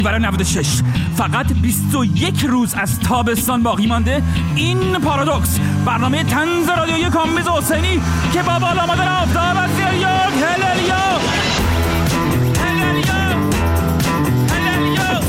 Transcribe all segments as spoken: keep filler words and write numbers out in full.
برای نود و شش فقط بیست و یک روز از تابستان باقی مانده. این پارادوکس، برنامه طنز رادیویی کامبیز حسینی که با بالا مادر آفتاب از زیر یک هللیا هللیا هللیا.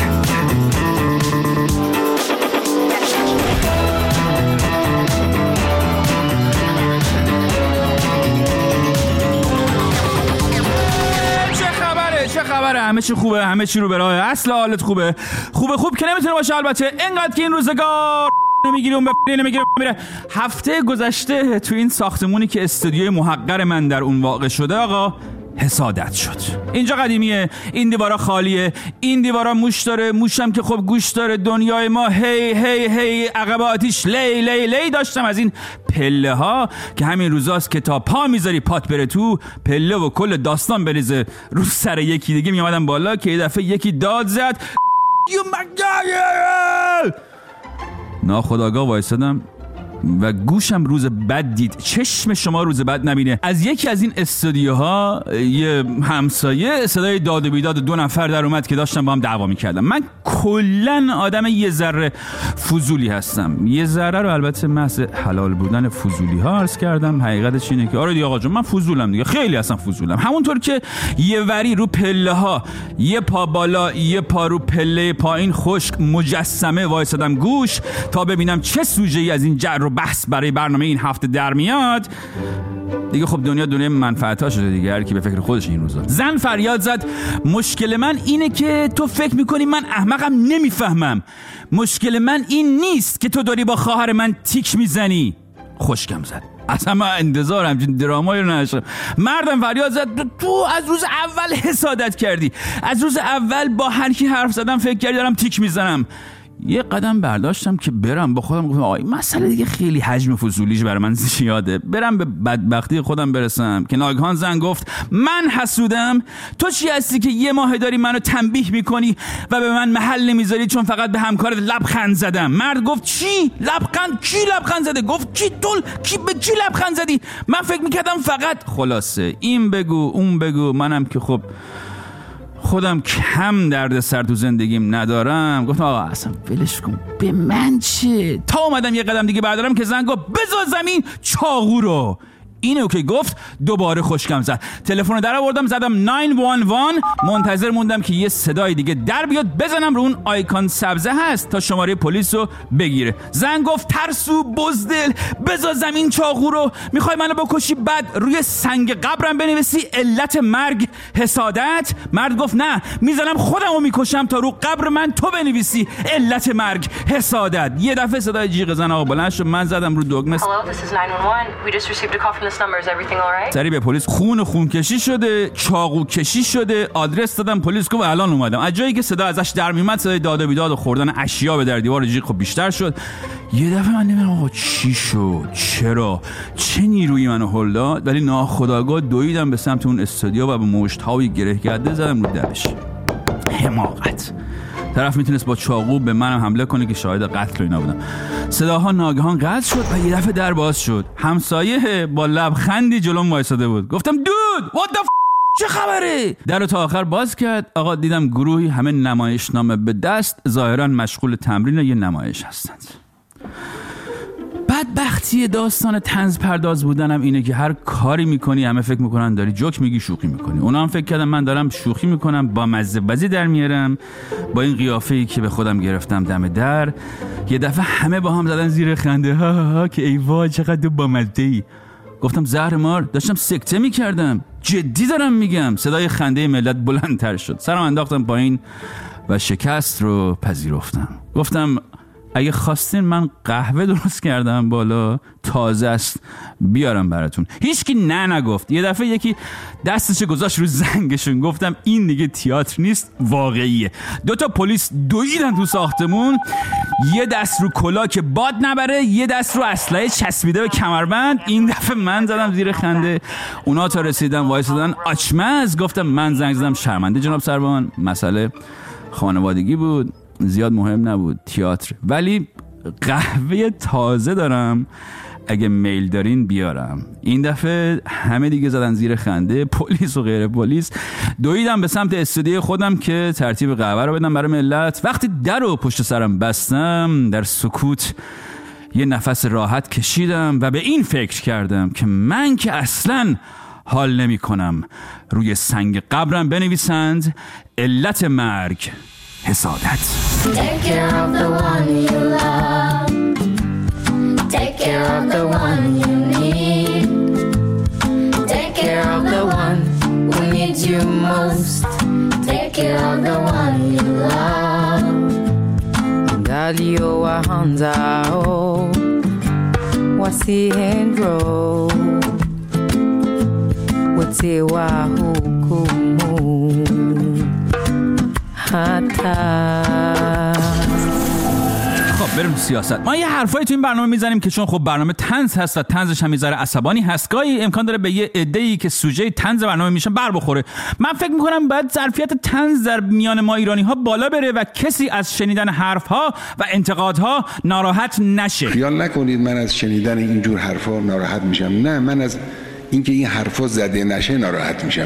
چه خبره؟ همه چی خوبه، همه چی رو به راه، اصل حالت خوبه. خوبه خوب که نمیتونه باشه البته، اینقدر که این روزگار نمیگیری اون به نمیگیره میره. هفته گذشته تو این ساختمونی که استودیوی محقر من در اون واقع شده آقا حسادت شد. اینجا قدیمیه، این دیوارا خالیه، این دیوارا موش داره، موشم که خب گوش داره. دنیای ما هی هی هی عقب آتیش لی لی لی. داشتم از این پله ها که همین روزاست که تا پا میذاری پات بره تو، پله و کل داستان بریزه رو سر یکی دیگه. میامدم بالا که یه دفعه یکی داد زد ناخودآگاه وایسادم و گوشم روز بد دید. چشم شما روز بد نبینه. از یکی از این استودیوها یه همسایه صدای داد و بیداد دو نفر در اومد که داشتن با هم دعوا میکردن. من کلن آدم یه ذره فضولی هستم. یه ذره رو البته محض حلال بودن فضولی ها عرض کردم. حقیقتش اینه که آره دیگه آقا جون من فضولم دیگه، خیلی اصلا فضولم. همونطور که یه وری رو پله ها، یه پا بالا یه پا رو پله پایین خشک مجسمه وایسادم گوش تا ببینم چه سوژه‌ای از این جر بحث برای برنامه این هفته در میاد. دیگه خب دنیا دنیا منفعت‌ها شده دیگه، هر کی به فکر خودش این روزا. زن فریاد زد مشکل من اینه که تو فکر میکنی من احمقم نمیفهمم. مشکل من این نیست که تو داری با خواهر من تیک میزنی. خشکم زد. اصلا من انتظار همچین درامایی رو نداشتم. مردم فریاد زد تو از روز اول حسادت کردی. از روز اول با هر کی حرف زدم فکر کردی دارم تیک میزنم. یه قدم برداشتم که برم، با خودم گفتم آی مسئله دیگه خیلی حجم فضولیش برای من زیاده، برم به بدبختی خودم برسم. که ناگهان زن گفت من حسودم؟ تو چی هستی که یه ماه داری منو تنبیه میکنی و به من محل نمیذاری چون فقط به همکارت لبخند زدم؟ مرد گفت چی؟ لبخند؟ کی لبخند زده؟ گفت کی تول؟ کی به کی لبخند زدی؟ من فکر میکردم فقط. خلاصه این بگو اون بگو، منم که خب خودم کم درد سر تو زندگیم ندارم، گفتم آقا اصلا ولش کن، به من چه؟ تا اومدم یه قدم دیگه بردارم که زن گفت بذار زمین چاقو رو. اینو که گفت دوباره خشکم زد. تلفن رو در آوردم زدم نه یک یک، منتظر موندم که یه صدای دیگه در بیاد بزنم رو اون آیکون سبزه هست تا شماره پلیس رو بگیره. زن گفت ترسو بزدل بذار زمین چاقو رو، میخوای منو بکشی بعد روی سنگ قبرم بنویسی علت مرگ حسادت؟ مرد گفت نه، میزنم خودمو میکشم تا رو قبر من تو بنویسی علت مرگ حسادت. یه دفعه صدای جیغ زن آقا بلند شد. من زدم رو دکمه. سری به پلیس. خون خون کشی شده، چاقو کشی شده، آدرس دادم. پلیس گفت الان اومدم. از جایی که صدا ازش در میومد صدای داد و بیداد و خوردن اشیا به در دیوار جیغ خب بیشتر شد. یه دفعه من نمیدونم آقا چی شد، چرا، چه نیرویی منو هل داد، ولی ناخودآگاه دویدم به سمت اون استودیو و به مشت‌های گره کرده زدم رو درش. حماقت. طرف میتونست با چاقو به منم حمله کنه که شاهد قتل و اینا بودم. صداها ناگهان قطع شد و یه دفعه در باز شد. همسایه با لبخندی جلوم وایساده بود. گفتم دود what the f*** چه خبره؟ درو تا آخر باز کرد. آقا دیدم گروهی همه نمایشنامه به دست ظاهرا مشغول تمرین یه نمایش هستند. بدبختی داستان طنز پرداز بودنم اینه که هر کاری میکنی همه فکر میکنن داری جوک میگی، شوخی میکنی. اونا هم فکر کردن من دارم شوخی میکنم، با مزه بازی در میارم با این قیافه‌ای که به خودم گرفتم دم در. یه دفعه همه با هم زدن زیر خنده ها ها ها که ای وای چقدر با مزه‌ای. گفتم زهر مار داشتم سکته میکردم، جدی دارم میگم. صدای خنده ملت بلندتر شد. سرم انداختم پایین و شکست رو پذیرفتم. گفتم اگه خواستین من قهوه درست کردم بالا، تازه است، بیارم براتون. هیچکی نه نگفت. یه دفعه یکی دستش گذاشت رو زنگشون. گفتم این دیگه تئاتر نیست، واقعیه. دوتا پلیس دویدن تو ساختمون، یه دست رو کلا که باد نبره، یه دست رو اسلحه چسبیده به کمربند. این دفعه من زدم زیر خنده. اونا تا رسیدن وایسادن آچمز. گفتم من زنگ زدم شرمنده جناب سروان، مسئله خانوادگی بود، زیاد مهم نبود، تئاتر. ولی قهوه تازه دارم اگه میل دارین بیارم. این دفعه همه دیگه زدن زیر خنده، پلیس و غیر پلیس. دویدم به سمت استودیو خودم که ترتیب قهوه رو بدم برای ملت. وقتی در رو پشت سرم بستم، در سکوت یه نفس راحت کشیدم و به این فکر کردم که من که اصلاً حال نمی کنم روی سنگ قبرم بنویسند علت مرگ حسادت. Take care of the one you love. Take care of the one you need. Take care of the one who needs you most. Take care of the one you love. Dalio wa hanzao wasihendro wote wa hukumu خب بریم سیاست. ما یه حرفایی تو این برنامه میزنیم که چون خب برنامه طنز هست و طنزش هم میذاره عصبانی هست، گاهی امکان داره به یه عده‌ای که سوژه طنز برنامه میشن بر بخوره. من فکر میکنم باید ظرفیت طنز در میان ما ایرانی ها بالا بره و کسی از شنیدن حرف ها و انتقادها ناراحت نشه. خیال نکنید من از شنیدن اینجور حرفا ناراحت میشم. نه، من از اینکه این حرفا زده نشه ناراحت میشم.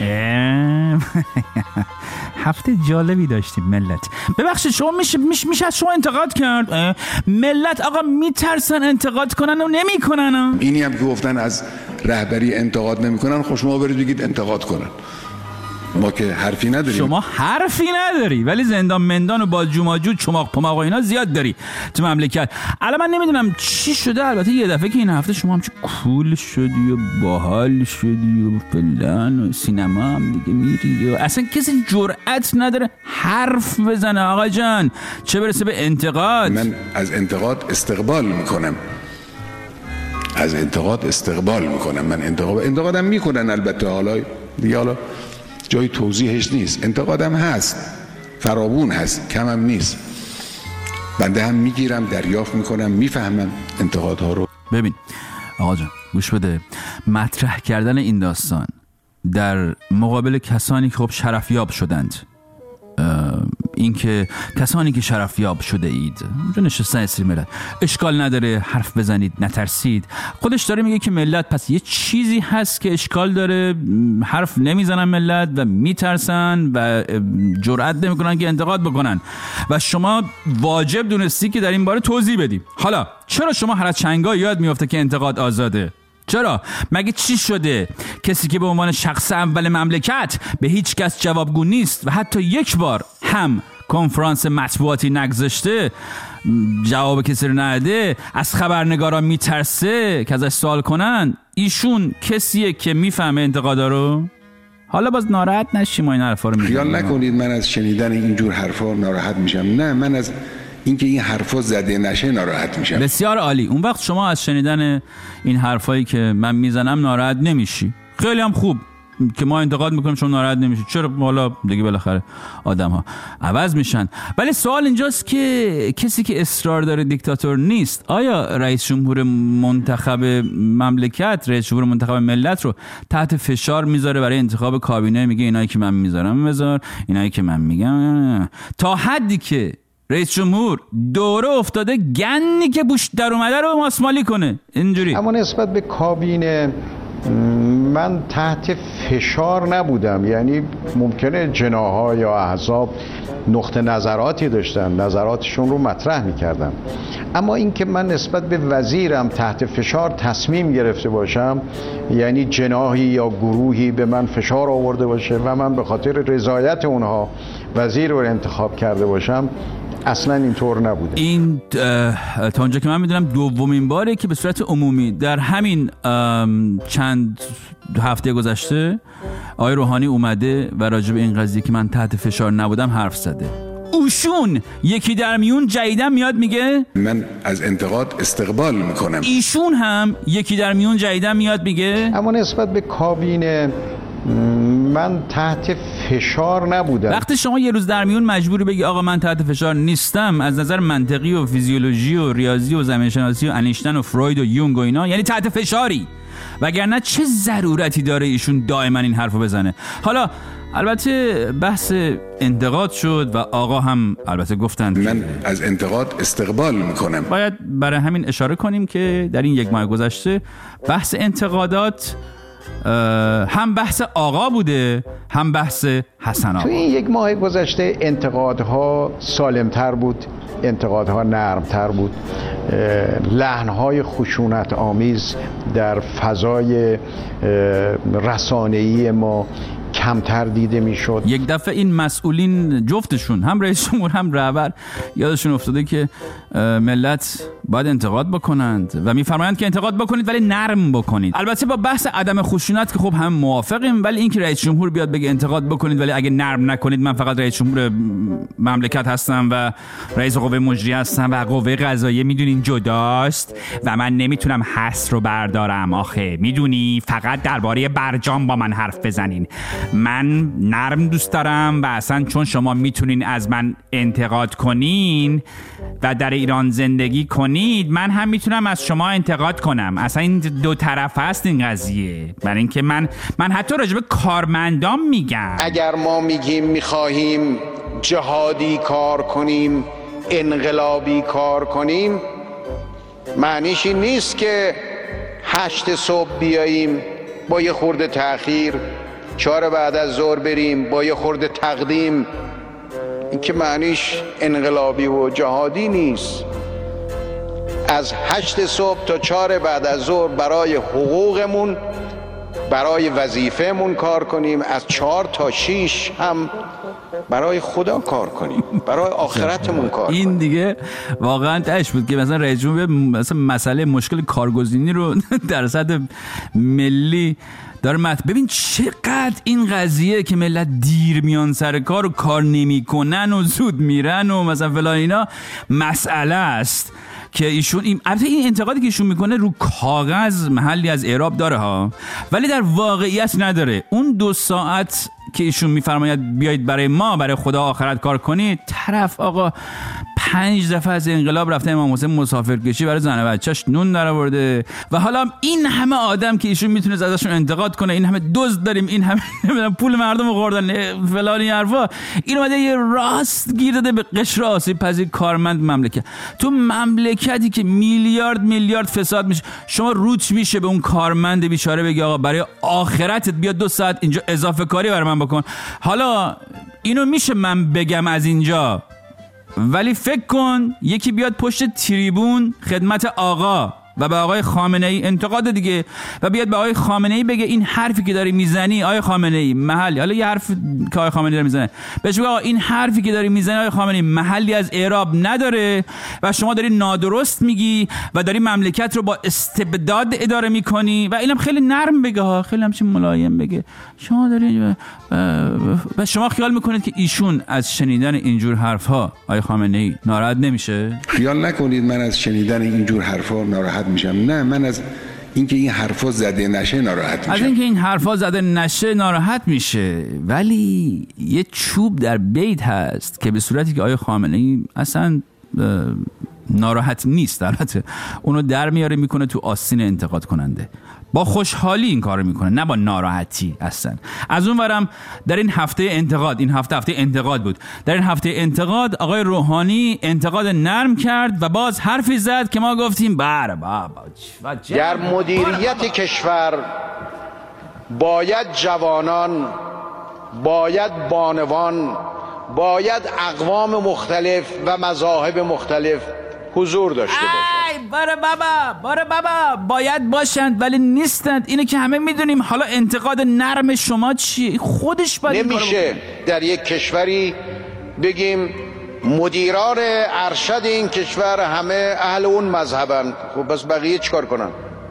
هفته جالبی داشتیم ملت. ببخشید شما میشه میشه, میشه از شما انتقاد کرد؟ ملت آقا میترسن انتقاد کنن و نمیکنن. اینی هم که گفتن از رهبری انتقاد نمیکنن، خب شما برید بگید انتقاد کنن. ما که حرفی نداریم. شما حرفی نداری ولی زندان مندان و با جوماجود چماق پماق و اینا زیاد داری تو مملکت. الان من نمیدونم چی شده. البته یه دفعه که این هفته شما هم چه کول شدی و باحال شدی و فلان و سینما هم دیگه میری و اصلا کسی جرأت نداره حرف بزنه آقا جان، چه برسه به انتقاد. من از انتقاد استقبال میکنم. از انتقاد استقبال میکنم. من انتقاد انتقادم میکنن البته. حالا دیگه حالا جای توضیحش نیست. انتقادم هست، فراوون هست، کمم نیست. بنده هم میگیرم، دریافت میکنم، میفهمم انتقادها رو. ببین آقا جان گوش بده، مطرح کردن این داستان در مقابل کسانی که خب شرفیاب شدند، این که کسانی که شرفیاب شده اید اونجا نشستن اسیر ملت، اشکال نداره حرف بزنید، نترسید. خودش داره میگه که ملت پس یه چیزی هست که اشکال داره، حرف نمیزنن ملت و میترسن و جرئت نمیکنن که انتقاد بکنن و شما واجب دونستی که در این باره توضیح بدی. حالا چرا شما هر از چنگا یاد میفته که انتقاد آزاده؟ چرا؟ مگه چی شده؟ کسی که به عنوان شخص اول مملکت به هیچ کس جوابگو نیست و حتی یک بار هم کنفرانس مطبوعاتی نگذاشته، جواب کسی رو نده، از خبرنگاران میترسه که ازش سوال کنن، ایشون کسیه که میفهمه انتقادا رو؟ حالا باز ناراحت نشیم و این حرفا رو میگم. خیال نکنید من از شنیدن اینجور حرفا ناراحت میشم. نه، من از اینکه این حرفا زده نشه ناراحت میشم. بسیار عالی. اون وقت شما از شنیدن این حرفایی که من میزنم ناراحت نمیشی. خیلی هم خوب که ما انتقاد میکنیم شما ناراحت نمیشی. چرا؟ حالا دیگه بالاخره آدم ها عوض میشن. ولی سوال اینجاست که کسی که اصرار داره دیکتاتور نیست، آیا رئیس جمهور منتخب مملکت، رئیس جمهور منتخب ملت رو تحت فشار میذاره برای انتخاب کابینه؟ میگه اینایی که من میذارم بذار، اینایی که من میگم، تا حدی که رئیس جمهور دوره افتاده گندی که بوش در اومده رو ماسمالی کنه. اینجوری. اما نسبت به کابینه من تحت فشار نبودم. یعنی ممکنه جناح‌ها یا احزاب نقطه نظراتی داشتن، نظراتشون رو مطرح می‌کردم، اما اینکه من نسبت به وزیرم تحت فشار تصمیم گرفته باشم، یعنی جناحی یا گروهی به من فشار آورده باشه و من به خاطر رضایت اونها وزیر رو انتخاب کرده باشم، اصلا اینطور نبوده. این تا اونجا که من میدونم دومین باره که به صورت عمومی در همین چند هفته گذشته آقای روحانی اومده و راجع به این قضیه که من تحت فشار نبودم حرف زده. اوشون یکی در میون جدیدن میاد میگه من از انتقاد استقبال میکنم. ایشون هم یکی در میون جدیدن میاد میگه. اما نسبت به کابینه من تحت فشار نبودم. وقتی شما یه روز در میون مجبوری بگی آقا من تحت فشار نیستم از نظر منطقی و فیزیولوژی و ریاضی و زمینشناسی و انیشتن و فروید و یونگ و اینا، یعنی تحت فشاری، وگرنه چه ضرورتی داره ایشون دائما این حرفو بزنه؟ حالا البته بحث انتقاد شد و آقا هم البته گفتند من از انتقاد استقبال میکنم. باید برای همین اشاره کنیم که در این یک ماه گذشته بحث انتقادات هم بحث آقا بوده هم بحث حسن آقا. تو این یک ماه گذشته انتقادها سالمتر بود، انتقادها نرمتر بود، لحنهای خشونت آمیز در فضای رسانه‌ای ما کمتر دیده میشد. یک دفعه این مسئولین جفتشون هم رئیس جمهور هم رهبر یادشون افتاده که ملت باید انتقاد بکنند و میفرمایند که انتقاد بکنید ولی نرم بکنید. البته با بحث عدم خشونت که خب هم موافقیم، ولی اینکه رئیس جمهور بیاد بگه انتقاد بکنید ولی اگه نرم نکنید، من فقط رئیس جمهور مملکت هستم و رئیس قوه مجریه هستم و قوه قضاییه میدونین جداست و من نمیتونم حس رو بردارم، آخه میدونی فقط درباره برجام با من حرف بزنین، من نرم دوست دارم و اصلا چون شما میتونین از من انتقاد کنین و در ایران زندگی کنید، من هم میتونم از شما انتقاد کنم. اصلا این دو طرف هست این قضیه. برای اینکه من من حتی راجب کارمندان میگم، اگر ما میگیم میخواهیم جهادی کار کنیم، انقلابی کار کنیم، معنیش این نیست که هشت صبح بیاییم با یه خورده تأخیر چهار بعد از ظهر بریم با یه خورده تقدیم. این که معنیش انقلابی و جهادی نیست. از هشت صبح تا چهار بعد از ظهر برای حقوقمون، برای وظیفهمون کار کنیم، از چهار تا شیش هم برای خدا کار کنیم، برای آخرتمون کار کنیم. این دیگه واقعا تهش بود که مثلا رئیس جمهور مثلا مسئله مشکل کارگزینی رو در سطح ملی داره مت. ببین چقدر این قضیه که ملت دیر میان سر کار و کار نمیکنن و زود میرن و مثلا فلان اینا مسئله است که ایشون این البته این انتقادی که ایشون میکنه رو کاغذ محلی از اعراب داره ها، ولی در واقعیت نداره. اون دو ساعت که ایشون میفرماید بیایید برای ما برای خدا آخرت کار کنید، طرف آقا پنج دفعه از انقلاب رفته امام حسین مسافرکشی برای زن و بچه‌اش نون درآورده و حالا این همه آدم که ایشون میتونه ازشون انتقاد کنه، این همه دزد داریم، این همه پول مردم رو خوردن فلان حرفا، این اومده یه راست گیر داده به قشر آسیب پذیر کارمند مملکت. تو مملکتی که میلیارد میلیارد فساد میشه، شما روت میشه به اون کارمند بیچاره بگی آقا برای آخرتت بیا دو ساعت اینجا اضافه کاری برای من بکن. حالا اینو میشه من بگم از اینجا، ولی فکر کن یکی بیاد پشت تریبون خدمت آقا و به آقای خامنه ای انتقاد دیگه و بیاد به آقای خامنه ای بگه این حرفی که داری میزنی آقای خامنه ای محلی، حالا یه حرف که آقای خامنه ای داره میزنه بهش بگه آقا این حرفی که داری میزنی آقای خامنه ای محلی از اعراب نداره و شما داری نادرست میگی و داری مملکت رو با استبداد اداره میکنی. و اینم خیلی نرم بگه ها، خیلی همچین ملایم بگه. شما داری و شما خیال میکنید که ایشون از شنیدن اینجور حرفها آقای خامنه ای ناراحت نمیشه؟ خیال نکنید من از شنیدن اینجور حرفا ناراحت میشم. نه، من از اینکه این حرفا زده نشه ناراحت میشم. از اینکه این حرفا زده نشه ناراحت میشه، ولی یه چوب در بیت هست که به صورتی که آقای خامنه ای اصلا ناراحت نیست، البته اونو در میاره میکنه تو آستین انتقاد کننده. با خوشحالی این کارو میکنه، نه با ناراحتی اصلا. از اون ورم در این هفته انتقاد، این هفته هفته انتقاد بود، در این هفته انتقاد آقای روحانی انتقاد نرم کرد و باز حرفی زد که ما گفتیم بره بابا. در مدیریت کشور باید جوانان، باید بانوان، باید اقوام مختلف و مذاهب مختلف حضور داشته باشند. باره بابا باره بابا باید باشند ولی نیستند، اینو که همه میدونیم. حالا انتقاد نرم شما چیه؟ خودش باید نمیشه در یک کشوری بگیم مدیران ارشد این کشور همه اهل اون مذهبن، خب بس بقیه چیکار کنن؟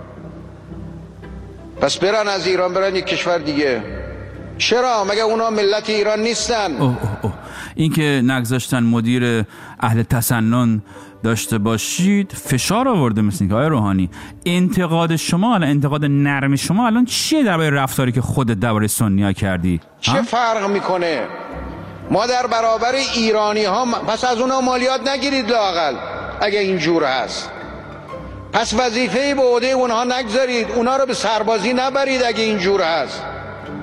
پس برن از ایران برن یک کشور دیگه. چرا؟ مگه اونا ملت ایران نیستن؟ اوه اوه اوه. این که نگذاشتن مدیر اهل تسنن داشته باشید فشار آورده. مثل که آقای روحانی انتقاد شما، الان انتقاد نرم شما الان چیه درباره رفتاری که خودت درباره سنی‌ها کردی؟ چه فرق میکنه؟ ما در برابر ایرانی ها پس از اونا مالیات نگیرید لااقل اگه اینجور هست. پس وظیفه‌ای به عهده اونها نگذارید، اونا رو به سربازی نبرید اگه اینجور هست.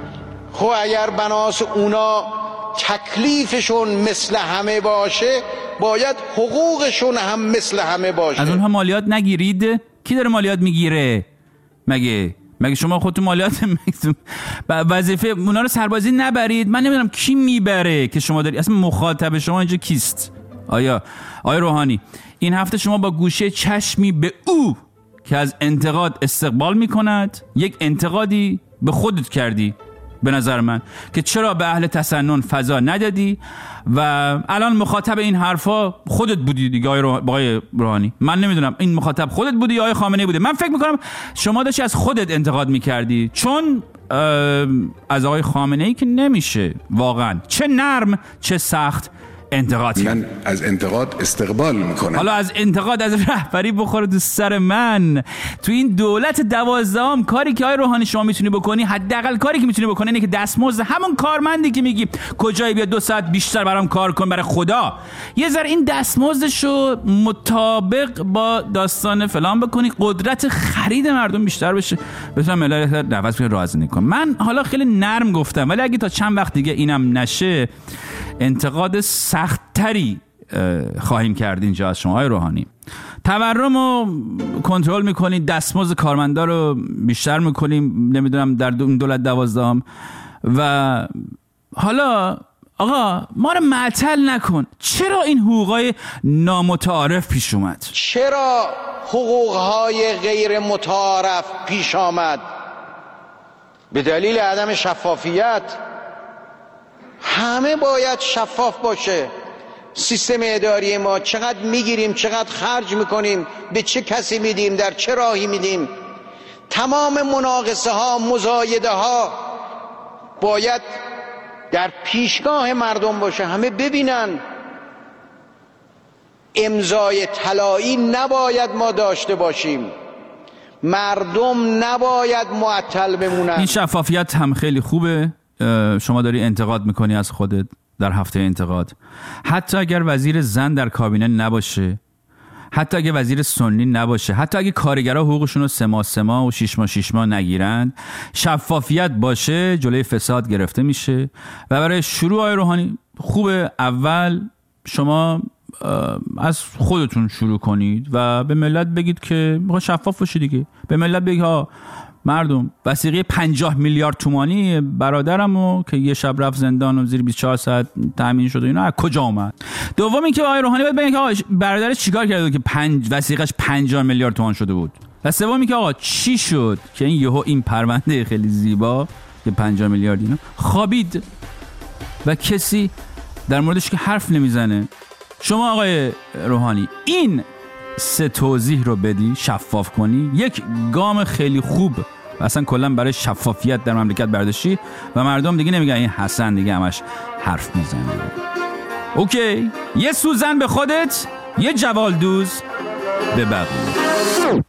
خب اگر بناس اونا تکلیفشون مثل همه باشه باید حقوقشون هم مثل همه باشه. از اونها مالیات نگیرید؟ کی داره مالیات میگیره؟ مگه مگه شما خودتون مالیات وظیفه اونا رو سربازی نبرید؟ من نمیدونم کی میبره که شما داری، اصلا مخاطب شما اینجا کیست؟ آیا آیا روحانی این هفته شما با گوشه چشمی به او که از انتقاد استقبال میکند یک انتقادی به خودت کردی به نظر من که چرا به اهل تسنن فضا ندادی و الان مخاطب این حرفا خودت بودی دیگه آقای روحانی. من نمیدونم این مخاطب خودت بودی یا آقای خامنه‌ای بوده. من فکر میکنم شما داشتی از خودت انتقاد میکردی، چون از آقای خامنه‌ای که نمیشه واقعا چه نرم چه سخت انتقادی. من از انتقاد استقبال میکنم. حالا از انتقاد از رهبری بخوره تو سر من. تو این دولت دوازدهم کاری که آقای روحانی شما میتونی بکنی، حداقل کاری که میتونی بکنی اینه که دستمزد همون کارمندی که میگی کجایی بیا دو ساعت بیشتر برام کار کن برای خدا، یه ذره این دستمزدشو مطابق با داستان فلان بکنی، قدرت خرید مردم بیشتر بشه، بتونن ملت نفس بگیرن راه زندگی کنن. من حالا خیلی نرم گفتم، ولی اگه تا چند وقت دیگه اینم نشه انتقاد سخت‌تری خواهیم کرد اینجا از شما آقای روحانی. تورم رو کنترل میکنید، دستمزد کارمندا رو بیشتر میکنیم، نمیدونم در دولت دوازدهم، و حالا آقا ما رو معطل نکن. چرا این حقوقای نامتعارف پیش اومد؟ چرا حقوقهای غیر متعارف پیش آمد؟ به دلیل عدم شفافیت. همه باید شفاف باشه. سیستم اداری ما چقدر میگیریم، چقدر خرج میکنیم، به چه کسی میدیم، در چه راهی میدیم، تمام مناقصه ها، مزایده ها باید در پیشگاه مردم باشه، همه ببینن. امضای طلایی نباید ما داشته باشیم، مردم نباید معطل بمونن. این شفافیت هم خیلی خوبه. شما داری انتقاد میکنی از خودت در هفته انتقاد، حتی اگر وزیر زن در کابینه نباشه، حتی اگه وزیر سنی نباشه، حتی اگه کارگرها حقوقشون رو سه ماه سه ماه و شش ماه شش ماه نگیرن، شفافیت باشه جلوی فساد گرفته میشه. و برای شروع آقای روحانی خوبه اول شما از خودتون شروع کنید و به ملت بگید که میخواد شفاف باشه دیگه. به ملت بگید ها مردم، وثیقه پنجاه میلیارد تومانی برادرمو که یه شب رفت زندان و زیر بیست و چهار ساعت تامین شد و اینا از کجا اومد؟ دوم اینکه آقای روحانی باید بگه که آقا برادرش چیکار کرده که پنج وثیقش پنجاه میلیارد تومان شده بود. و سوم اینکه آقا چی شد که این یهو این پرونده خیلی زیبا که پنجاه میلیارد اینا خوابید و کسی در موردش که حرف نمیزنه. شما آقای روحانی این سه توضیح رو بدی، شفاف کنی، یک گام خیلی خوب و اصلا کلا برای شفافیت در مملکت برداشتی و مردم دیگه نمیگن این حسن دیگه همش حرف میزنه. اوکی، یه سوزن به خودت، یه جوالدوز به بقیه.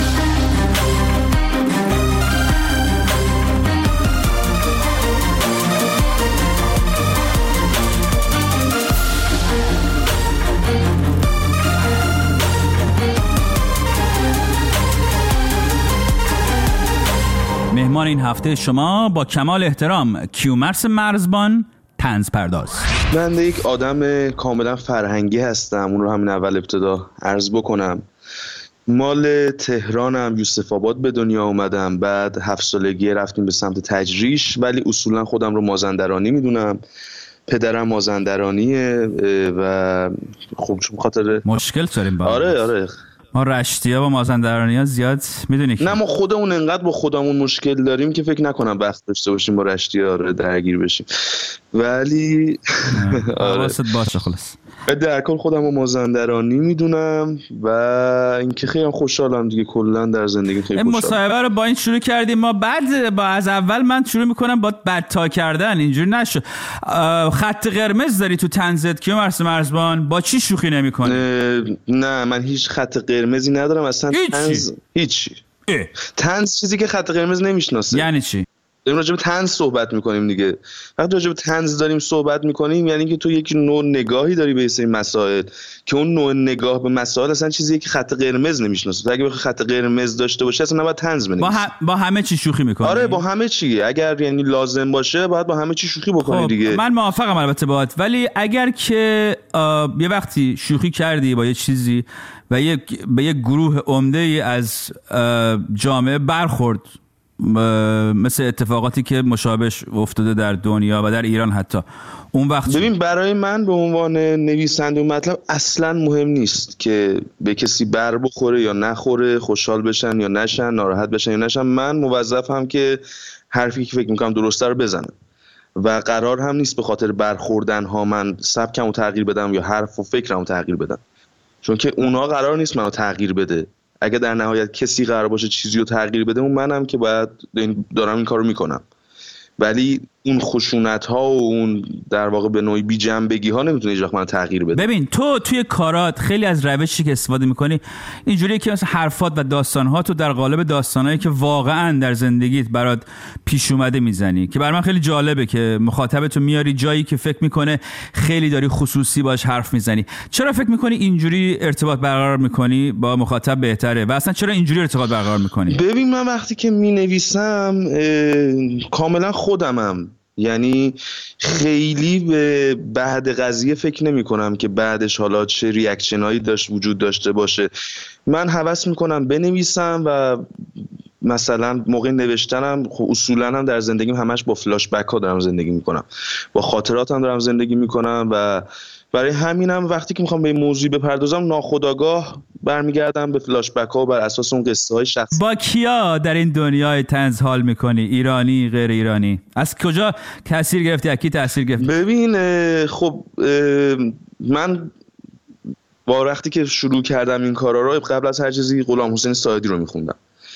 مهمان این هفته شما با کمال احترام کیومرث مرزبان، طنز پرداز. من یک آدم کاملا فرهنگی هستم، اون رو همین اول ابتدا عرض بکنم. مال تهرانم، یوسف آباد به دنیا اومدم، بعد هفت سالگی رفتیم به سمت تجریش، ولی اصولا خودم رو مازندرانی میدونم. پدرم مازندرانیه و خب چون خاطر مشکل داریم با آره آره ما رشتی‌ها و مازندرانی‌ها زیاد میدونی که نه ما خودمون انقدر با خودمون مشکل داریم که فکر نکنم بحث داشته باشیم با رشتی‌ها رو درگیر بشیم، ولی آره باشه خلاص. در کل خودم رو مازندرانی میدونم و اینکه خیلی خوشحالم دیگه، کلا در زندگی خیلی خوشحالم. مصاحبه رو با این شروع کردیم ما، بعد با از اول من شروع میکنم با بدتا کردن، اینجوری نشو. خط قرمز داری تو طنزت کیومرث مرزبان؟ با چی شوخی نمیکنی؟ نه من هیچ خط قرمزی ندارم اصلا. طنز هیچی. طنز چیزی که خط قرمز نمیشناسه. یعنی چی؟ داریم راجع به طنز صحبت میکنیم دیگه. وقتی راجع به طنز داریم صحبت میکنیم یعنی که تو یک نوع نگاهی داری به این مسائل که اون نوع نگاه به مسائل اصلا چیزیه که خط قرمز نمیشناسه. اگه بخوای خط قرمز داشته باشه اصلا نباید طنز بنویسی. با, ه... با همه چی شوخی میکنی. آره با همه چی، اگر یعنی لازم باشه باید با همه چی شوخی بکنی خب، دیگه. من موافقم البته باهات، ولی اگر که یه وقتی شوخی کردی با یه چیزی و یک به یک گروه عمده از جامعه برخورد، مثل اتفاقاتی که مشابهش افتاده در دنیا و در ایران حتی، اون وقت ببین برای من به عنوان نویسنده اون مطلب اصلا مهم نیست که به کسی بر بخوره یا نخوره، خوشحال بشن یا نشن، ناراحت بشن یا نشن. من موظفم که حرفی که فکر میکنم درسته رو بزنم و قرار هم نیست به خاطر برخوردن ها من سبکمو تغییر بدم یا حرف و فکرمو تغییر بدم، چون که اونا قرار نیست منو تغییر بده. اگه در نهایت کسی قرار باشه چیزی رو تغییر بده اون منم که باید دارم این کارو میکنم، ولی اون خشونت ها و اون در واقع به نوعی بی جنبگی ها نمیتونه هیچ وقت منو تغییر بده. ببین تو توی کارات خیلی از روشی که استفاده میکنی اینجوریه که مثلا حرفات و داستانها تو در قالب داستانایی که واقعا در زندگیت برات پیش اومده میزنی، که برای من خیلی جالبه که مخاطبتو میاری جایی که فکر میکنه خیلی داری خصوصی باش حرف میزنی. چرا فکر میکنی اینجوری ارتباط برقرار میکنی با مخاطب بهتره و اصلا چرا اینجوری ارتباط برقرار میکنی؟ ببین من وقتی که مینویسم کاملا خودمم، یعنی خیلی به بعد قضیه فکر نمی کنم که بعدش حالا چه ریاکشنایی داشت وجود داشته باشه. من هوس میکنم بنویسم و مثلا موقع نوشتنم خب اصولا هم در زندگیم همش با فلاش بک ها دارم زندگی میکنم، با خاطراتم دارم زندگی میکنم و برای همینم وقتی که میخوام به این موضوع بپردازم ناخودآگاه برمیگردم به فلاش بک ها و بر اساس اون قصه های شخصی. با کیا در این دنیای طنز حال میکنی؟ ایرانی، غیر ایرانی؟ از کجا تاثیر گرفتی؟ از کی تاثیر گرفتی؟ ببین خب من با وقتی که شروع کردم این کارا رو قبل از هر چیزی غلام حسین ساعدی رو میخوندم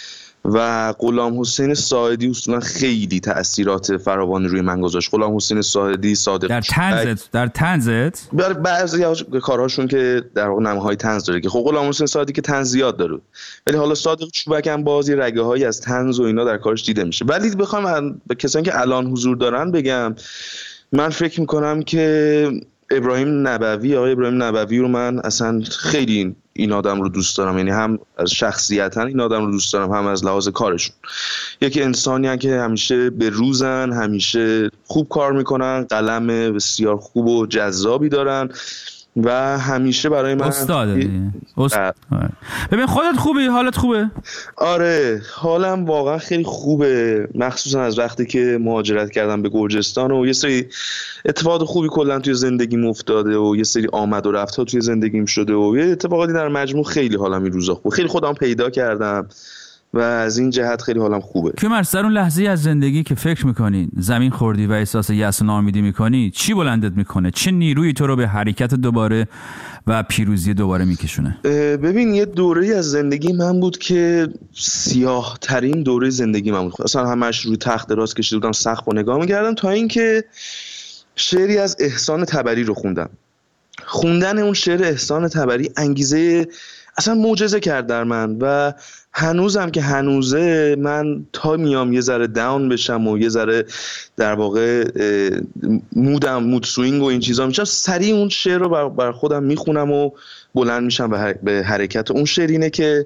و غلام حسین ساعدی اصولا خیلی تأثیرات فراوانی روی من گذاشت. غلام حسین ساعدی، صادق در طنزت در طنزت بعضی کارهاشون که در واقع نماهای طنز داره که خب غلام حسین ساعدی که طنز زیاد داره، ولی حالا صادق چوبک هم بازی رگه هایی از طنز و اینا در کارش دیده میشه. ولی بخوام به کسانی که الان حضور دارن بگم، من فکر میکنم که ابراهیم نبوی، آقای ابراهیم نبوی رو من اصلا خیلی این آدم رو دوست دارم، یعنی هم از شخصیتاً این آدم رو دوست دارم هم از لحاظ کارشون. یکی انسانی هستن که همیشه به روزن، همیشه خوب کار میکنن، قلم بسیار خوب و جذابی دارن و همیشه برای من استاده. استاد. ببین خودت خوبی؟ حالت خوبه؟ آره حالم واقعا خیلی خوبه، مخصوصا از وقتی که مهاجرت کردم به گرجستان و یه سری اتفاقات خوبی کلا توی زندگیم افتاده و یه سری آمد و رفت‌ها توی زندگیم شده و یه اتفاقاتی در مجموع خیلی حالم این روزا خوبه، خیلی خودم پیدا کردم و از این جهت خیلی حالم خوبه. کیومرث در اون لحظه از زندگی که فکر میکنی زمین خوردی و احساس یأس و ناامیدی میکنی، چی بلندت میکنه؟ چه نیرویی تو رو به حرکت دوباره و پیروزی دوباره میکشونه؟ ببین یه دوره‌ای از زندگی من بود که سیاه ترین دوره زندگی من بود، اصلا همش روی تخت دراز کشیده بودم، سقف رو نگاه میکردم تا اینکه شعری از احسان طبری رو خوندم. خوندن اون شعر احسان طبری انگیزه اصلا معجزه کرد در من و هنوزم که هنوزه من تا میام یه ذره داون بشم و یه ذره در واقع مودم مود سوینگ و این چیزا میشم، سریع اون شعر رو بر خودم میخونم و بلند میشم به حرکت. اون شعر اینه که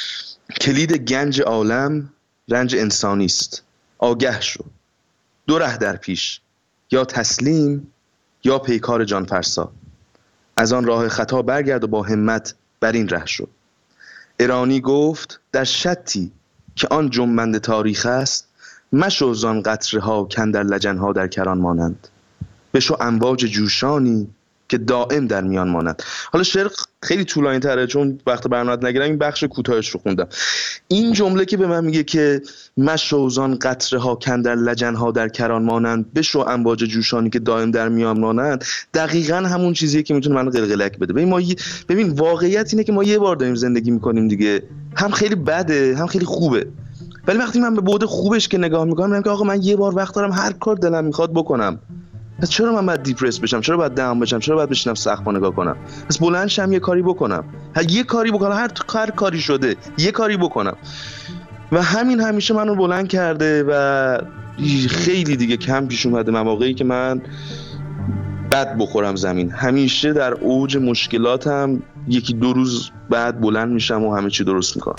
کلید گنج عالم رنج انسانی است، آگه شو دو ره در پیش، یا تسلیم یا پیکار جان فرسا، از آن راه خطا برگرد و با همت بر این ره شو. ایرانی گفت در شتی که آن جنبنده تاریخ است، مشو زان قطره ها کاندر لجن ها در کران مانند، بشو امواج جوشانی که دائم در میان مانند. حالا شعر خیلی طولانی تره چون وقت برنامه نگیرم، این بخش کوتاهش رو خوندم. این جمله که به من میگه که مشو زان قطره ها کاندر لجن ها در کران مانند، بشو امواج جوشانی که دائم در میان مانند، دقیقاً همون چیزیه که میتونه منو قلقلک بده. ببین ما ی... ببین واقعیت اینه که ما یه بار داریم زندگی میکنیم دیگه، هم خیلی بده هم خیلی خوبه، ولی وقتی من به بعد خوبش که نگاه میکنم میگم که آقا من یه بار وقت دارم هر کار دلم میخواد بکنم، پس چرا من باید دیپرس بشم؟ چرا باید داون بشم؟ چرا باید بشینم سقف نگاه کنم؟ پس بلند شم یه کاری بکنم، هر یه کاری بکنم، هر هر کاری شده یه کاری بکنم. و همین همیشه منو بلند کرده و خیلی دیگه کم پیش اومده مواقعی که من بد بخورم زمین. همیشه در اوج مشکلاتم یکی دو روز بعد بلند میشم و همه چی درست میکنم.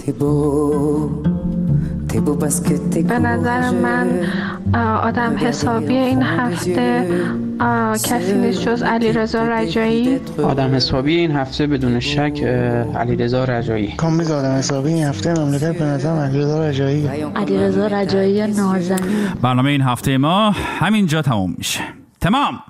به نظر من آدم حسابی این هفته کسی نیست جز علیرضا رجایی. آدم حسابی این هفته بدون شک علیرضا رجایی. کامل آدم حسابی این هفته مملکت به نظرم علیرضا رجایی. علیرضا رجایی نازنین. برنامه این هفته ما همینجا تموم میشه. تمام.